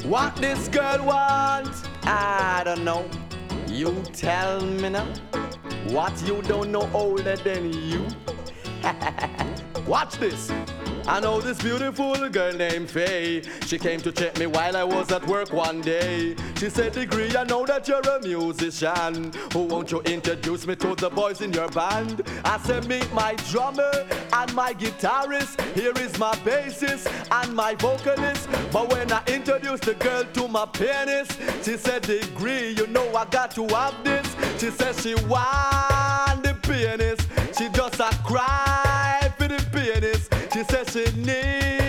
What this girl wants, I don't know. You tell me now. What you don't know older than you. Watch this. I know this beautiful girl named Faye. She came to check me while I was at work one day. She said, Degree, I know that you're a musician. Who won't you introduce me to the boys in your band? I said, meet my drummer and my guitarist. Here is my bassist and my vocalist. But when I introduced the girl to my pianist, she said, Degree, you know I got to have this. She said she want the pianist. She just a cry for the pianist. She said she need